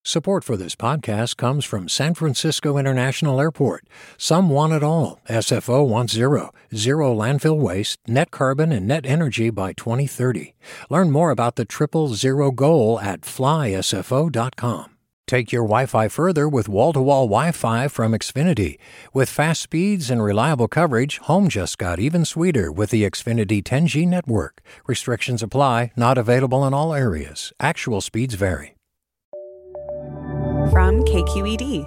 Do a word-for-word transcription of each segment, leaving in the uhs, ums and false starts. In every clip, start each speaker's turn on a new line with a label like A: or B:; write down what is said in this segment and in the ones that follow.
A: Support for this podcast comes from San Francisco International Airport. Some want it all. S F O wants zero. Zero landfill waste, net carbon, and net energy by twenty thirty. Learn more about the triple zero goal at fly S F O dot com. Take your Wi-Fi further with wall-to-wall Wi-Fi from Xfinity. With fast speeds and reliable coverage, home just got even sweeter with the Xfinity ten G network. Restrictions apply, not available in all areas. Actual speeds vary.
B: From K Q E D.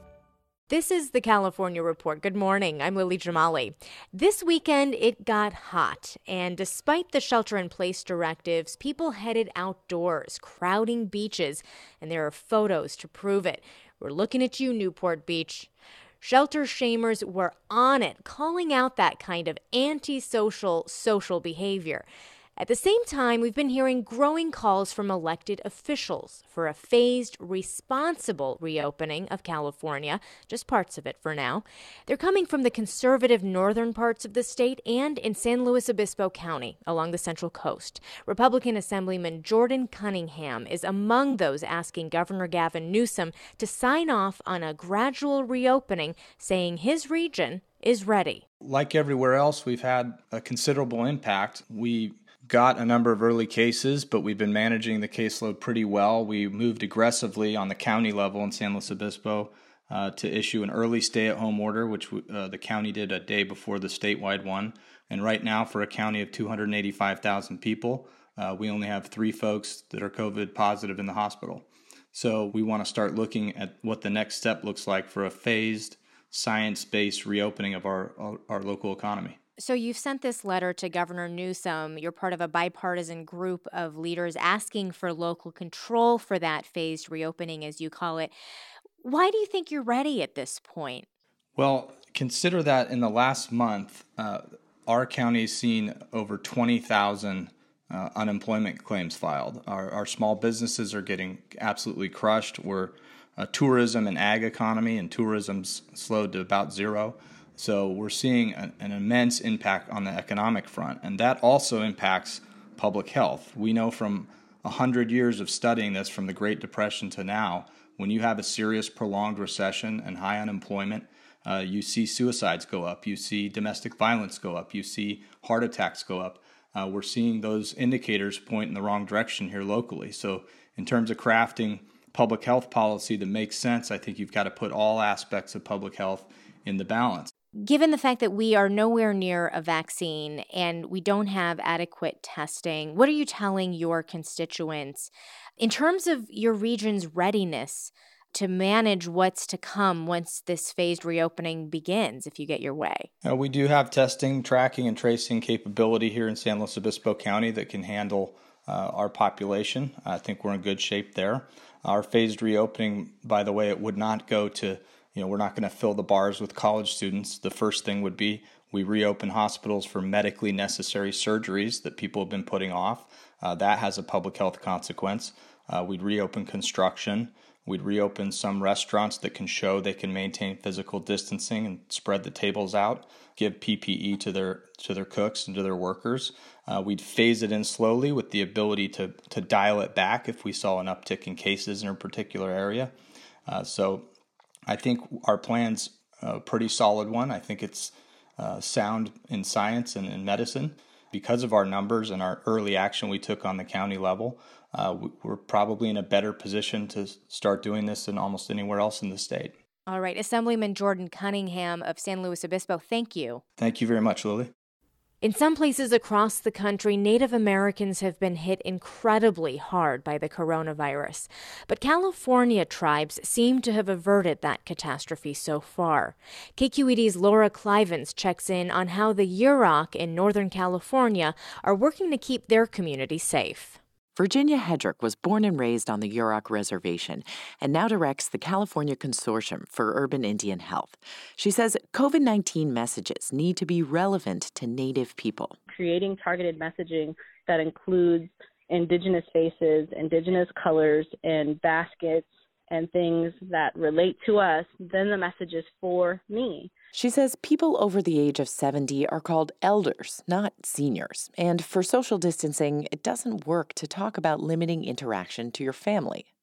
C: This is the California Report. Good morning. I'm Lily Jamali. This weekend, it got hot, and despite the shelter-in-place directives, people headed outdoors, crowding beaches, and there are photos to prove it. We're looking at you, Newport Beach. Shelter shamers were on it, calling out that kind of antisocial social behavior. At the same time, we've been hearing growing calls from elected officials for a phased, responsible reopening of California, just parts of it for now. They're coming from the conservative northern parts of the state and in San Luis Obispo County along the Central Coast. Republican Assemblyman Jordan Cunningham is among those asking Governor Gavin Newsom to sign off on a gradual reopening, saying his region is ready.
D: Like everywhere else, we've had a considerable impact. We got a number of early cases, but we've been managing the caseload pretty well. We moved aggressively on the county level in San Luis Obispo uh, to issue an early stay-at-home order, which uh, the county did a day before the statewide one. And right now, for a county of two hundred eighty-five thousand people, uh, we only have three folks that are COVID positive in the hospital. So we want to start looking at what the next step looks like for a phased, science-based reopening of our, our, our local economy.
C: So you've sent this letter to Governor Newsom. You're part of a bipartisan group of leaders asking for local control for that phased reopening, as you call it. Why do you think you're ready at this point?
D: Well, consider that in the last month, uh, our county has seen over twenty thousand uh, unemployment claims filed. Our, our small businesses are getting absolutely crushed. We're a tourism and ag economy, and tourism's slowed to about zero. So we're seeing an, an immense impact on the economic front, and that also impacts public health. We know from one hundred years of studying this, from the Great Depression to now, when you have a serious prolonged recession and high unemployment, uh, you see suicides go up, you see domestic violence go up, you see heart attacks go up. Uh, we're seeing those indicators point in the wrong direction here locally. So in terms of crafting public health policy that makes sense, I think you've got to put all aspects of public health in the balance.
C: Given the fact that we are nowhere near a vaccine and we don't have adequate testing, what are you telling your constituents in terms of your region's readiness to manage what's to come once this phased reopening begins, if you get your way?
D: Uh, we do have testing, tracking, and tracing capability here in San Luis Obispo County that can handle uh, our population. I think we're in good shape there. Our phased reopening, by the way, it would not go to You know, we're not going to fill the bars with college students. The first thing would be we reopen hospitals for medically necessary surgeries that people have been putting off. Uh, that has a public health consequence. Uh, we'd reopen construction. We'd reopen some restaurants that can show they can maintain physical distancing and spread the tables out, give P P E to their to their cooks and to their workers. Uh, we'd phase it in slowly with the ability to to dial it back if we saw an uptick in cases in a particular area. Uh, so I think our plan's a pretty solid one. I think it's uh, sound in science and in medicine. Because of our numbers and our early action we took on the county level, uh, we're probably in a better position to start doing this than almost anywhere else in the state.
C: All right. Assemblyman Jordan Cunningham of San Luis Obispo, thank you.
D: Thank you very much, Lily.
C: In some places across the country, Native Americans have been hit incredibly hard by the coronavirus. But California tribes seem to have averted that catastrophe so far. K Q E D's Laura Clivens checks in on how the Yurok in Northern California are working to keep their community safe.
B: Virginia Hedrick was born and raised on the Yurok Reservation and now directs the California Consortium for Urban Indian Health. She says COVID nineteen messages need to be relevant to Native people.
E: Creating targeted messaging that includes Indigenous faces, Indigenous colors, and baskets and things that relate to us, then the message is for me.
B: She says people over the age of seventy are called elders, not seniors. And for social distancing, it doesn't work to talk about limiting interaction to your family.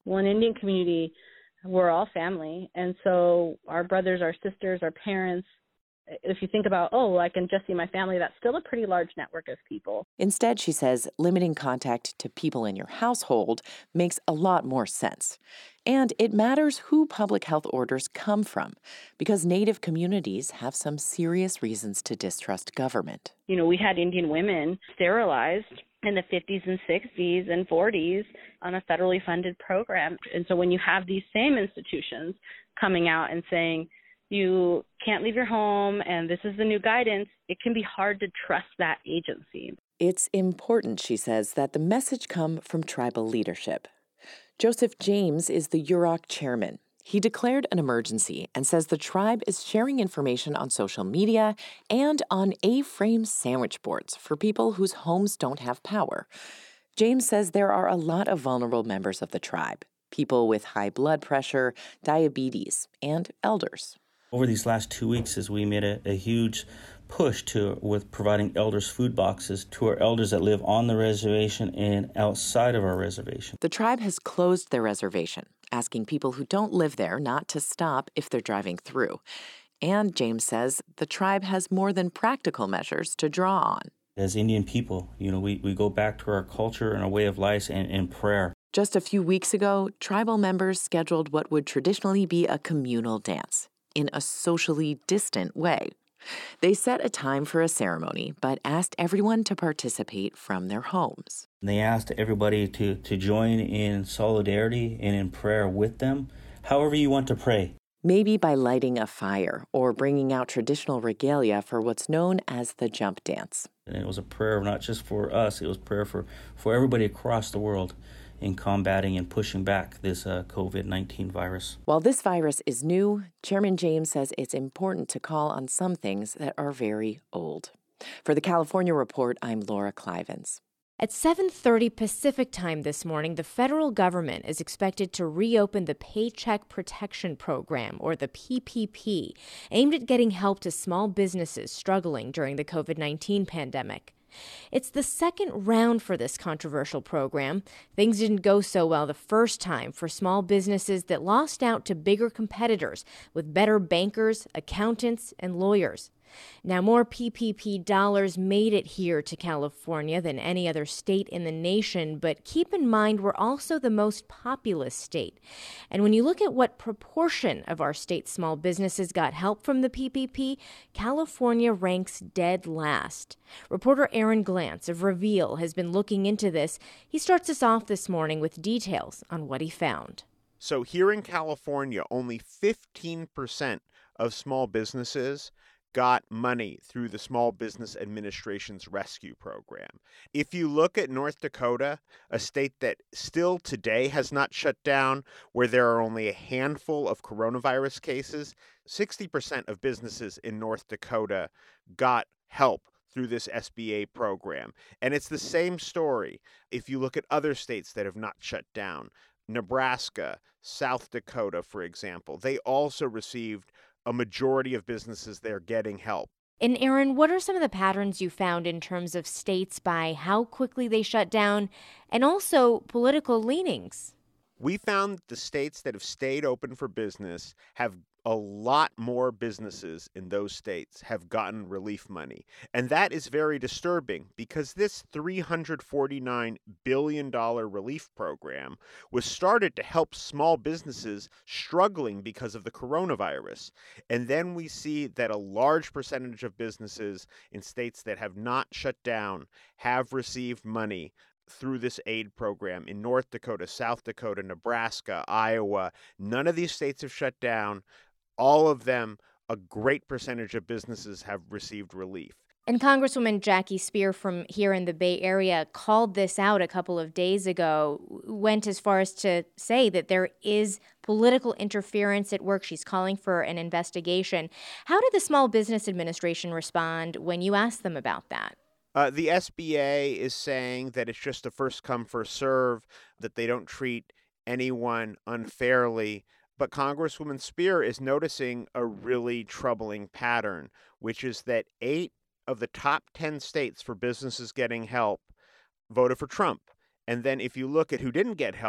E: Well, in Indian community, we're all family. And so our brothers, our sisters, our parents, if you think about, oh, I can just see my family, that's still a pretty large network of people.
B: Instead, she says, limiting contact to people in your household makes a lot more sense. And it matters who public health orders come from, because Native communities have some serious reasons to distrust government.
E: You know, we had Indian women sterilized in the fifties and sixties and forties on a federally funded program. And so when you have these same institutions coming out and saying, you can't leave your home and this is the new guidance, it can be hard to trust that agency.
B: It's important, she says, that the message come from tribal leadership. Joseph James is the U R O C chairman. He declared an emergency and says the tribe is sharing information on social media and on A-frame sandwich boards for people whose homes don't have power. James says there are a lot of vulnerable members of the tribe, people with high blood pressure, diabetes, and elders.
F: Over these last two weeks, as we made a, a huge push to with providing elders food boxes to our elders that live on the reservation and outside of our reservation.
B: The tribe has closed their reservation, asking people who don't live there not to stop if they're driving through. And James says the tribe has more than practical measures to draw on.
F: As Indian people, you know, we, we go back to our culture and our way of life and, and prayer.
B: Just a few weeks ago, tribal members scheduled what would traditionally be a communal dance in a socially distant way. They set a time for a ceremony, but asked everyone to participate from their homes.
F: They asked everybody to, to join in solidarity and in prayer with them, however you want to pray.
B: Maybe by lighting a fire or bringing out traditional regalia for what's known as the jump dance.
F: And it was a prayer not just for us, it was prayer for, for everybody across the world in combating and pushing back this uh, covid nineteen virus.
B: While this virus is new, Chairman James says it's important to call on some things that are very old. For the California Report, I'm Laura Clivens. At seven thirty Pacific time this morning, the federal government is expected to reopen the Paycheck Protection Program, or the P P P, aimed at getting help to small businesses struggling during the covid nineteen pandemic. It's the second round for this controversial program. Things didn't go so well the first time for small businesses that lost out to bigger competitors with better bankers, accountants, and lawyers. Now, more P P P dollars made it here to California than any other state in the nation, but keep in mind we're also the most populous state. And when you look at what proportion of our state's small businesses got help from the P P P, California ranks dead last. Reporter Aaron Glantz of Reveal has been looking into this. He starts us off this morning with details on what he found.
G: So here in California, only fifteen percent of small businesses got money through the Small Business Administration's rescue program. If you look at North Dakota, a state that still today has not shut down, where there are only a handful of coronavirus cases, sixty percent of businesses in North Dakota got help through this S B A program. And it's the same story if you look at other states that have not shut down. Nebraska, South Dakota, for example, they also received a majority of businesses there getting help.
C: And Aaron, what are some of the patterns you found in terms of states by how quickly they shut down and also political leanings?
G: We found the states that have stayed open for business have a lot more businesses in those states have gotten relief money. And that is very disturbing because this three hundred forty-nine billion dollars relief program was started to help small businesses struggling because of the coronavirus. And then we see that a large percentage of businesses in states that have not shut down have received money through this aid program in North Dakota, South Dakota, Nebraska, Iowa. None of these states have shut down. All of them, a great percentage of businesses have received relief.
C: And Congresswoman Jackie Speier from here in the Bay Area called this out a couple of days ago, went as far as to say that there is political interference at work. She's calling for an investigation. How did the Small Business Administration respond when you asked them about that?
G: Uh, the S B A is saying that it's just a first come, first serve, that they don't treat anyone unfairly. But Congresswoman Speier is noticing a really troubling pattern, which is that eight of the top ten states for businesses getting help voted for Trump. And then if you look at who didn't get help,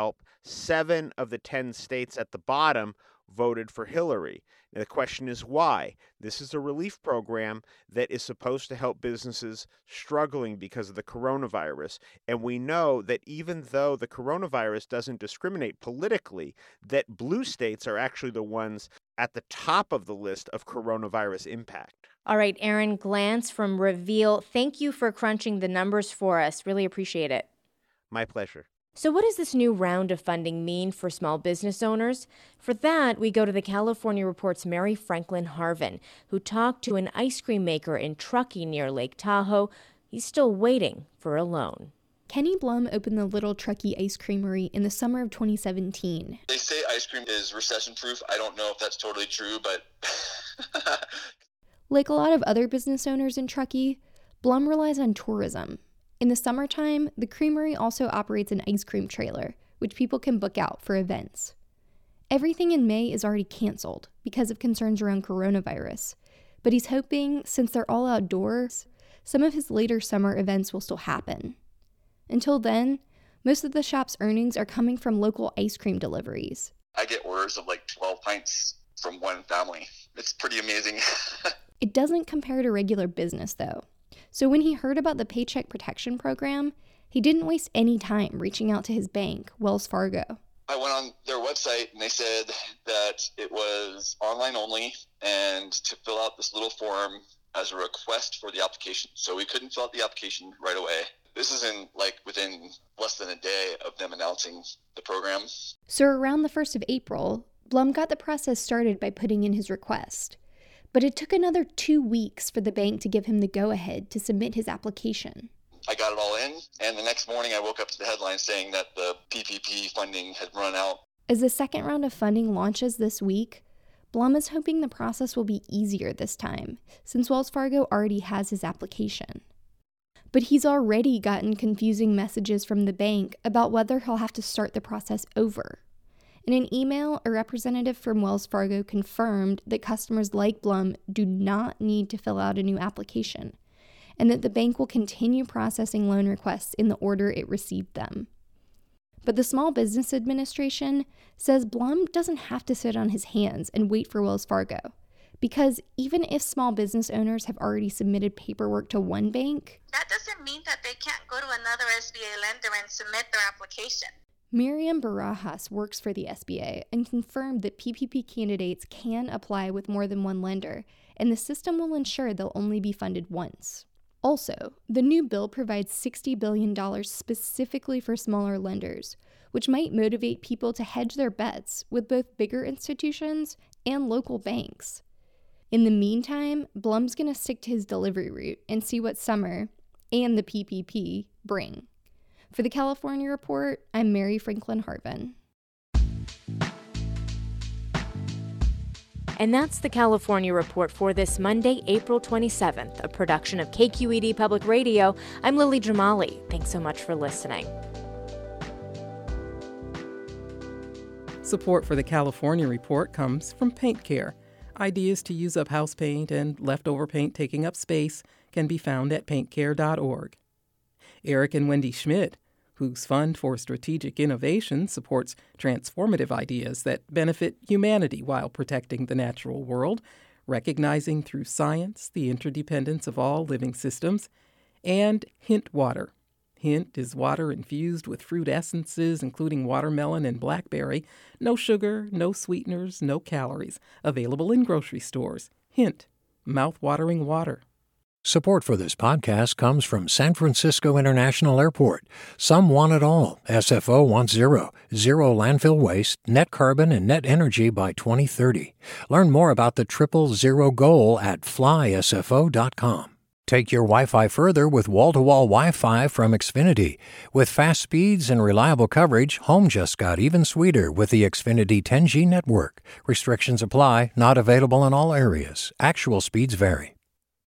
G: seven of the ten states at the bottom voted for Hillary. Now, the question is why? This is a relief program that is supposed to help businesses struggling because of the coronavirus. And we know that even though the coronavirus doesn't discriminate politically, that blue states are actually the ones at the top of the list of coronavirus impact.
C: All right, Aaron Glantz from Reveal, thank you for crunching the numbers for us. Really appreciate it.
G: My pleasure.
C: So what does this new round of funding mean for small business owners? For that, we go to the California Report's Mary Franklin Harvin, who talked to an ice cream maker in Truckee near Lake Tahoe. He's still waiting for a loan.
H: Kenny Blum opened the Little Truckee Ice Creamery in the summer of twenty seventeen.
I: They say ice cream is recession-proof. I don't know if that's totally true, but...
H: Like a lot of other business owners in Truckee, Blum relies on tourism. In the summertime, the creamery also operates an ice cream trailer, which people can book out for events. Everything in May is already canceled because of concerns around coronavirus, but he's hoping, since they're all outdoors, some of his later summer events will still happen. Until then, most of the shop's earnings are coming from local ice cream deliveries.
I: I get orders of like twelve pints from one family. It's pretty amazing.
H: It doesn't compare to regular business, though. So when he heard about the Paycheck Protection Program, he didn't waste any time reaching out to his bank, Wells Fargo.
I: I went on their website and they said that it was online only and to fill out this little form as a request for the application. So we couldn't fill out the application right away. This is in like within less than a day of them announcing the program.
H: So around the first of April, Blum got the process started by putting in his request. But it took another two weeks for the bank to give him the go-ahead to submit his application.
I: I got it all in, and the next morning I woke up to the headline saying that the P P P funding had run out.
H: As the second round of funding launches this week, Blum is hoping the process will be easier this time, since Wells Fargo already has his application. But he's already gotten confusing messages from the bank about whether he'll have to start the process over. In an email, a representative from Wells Fargo confirmed that customers like Blum do not need to fill out a new application, and that the bank will continue processing loan requests in the order it received them. But the Small Business Administration says Blum doesn't have to sit on his hands and wait for Wells Fargo, because even if small business owners have already submitted paperwork to one bank,
J: that doesn't mean that they can't go to another S B A lender and submit their application.
H: Miriam Barajas works for the S B A and confirmed that P P P candidates can apply with more than one lender, and the system will ensure they'll only be funded once. Also, the new bill provides sixty billion dollars specifically for smaller lenders, which might motivate people to hedge their bets with both bigger institutions and local banks. In the meantime, Blum's going to stick to his delivery route and see what summer and the P P P bring. For the California Report, I'm Mary Franklin Harvin.
C: And that's the California Report for this Monday, April twenty-seventh, a production of K Q E D Public Radio. I'm Lily Jamali. Thanks so much for listening.
K: Support for the California Report comes from Paint Care. Ideas to use up house paint and leftover paint taking up space can be found at paint care dot org. Eric and Wendy Schmidt, whose Fund for Strategic Innovation supports transformative ideas that benefit humanity while protecting the natural world, recognizing through science the interdependence of all living systems, and Hint Water. Hint is water infused with fruit essences, including watermelon and blackberry. No sugar, no sweeteners, no calories. Available in grocery stores. Hint, mouth-watering water.
A: Support for this podcast comes from San Francisco International Airport. Some want it all. S F O wants zero. Zero landfill waste, net carbon, and net energy by twenty thirty. Learn more about the triple zero goal at fly S F O dot com. Take your Wi-Fi further with wall-to-wall Wi-Fi from Xfinity. With fast speeds and reliable coverage, home just got even sweeter with the Xfinity ten G network. Restrictions apply, not available in all areas. Actual speeds vary.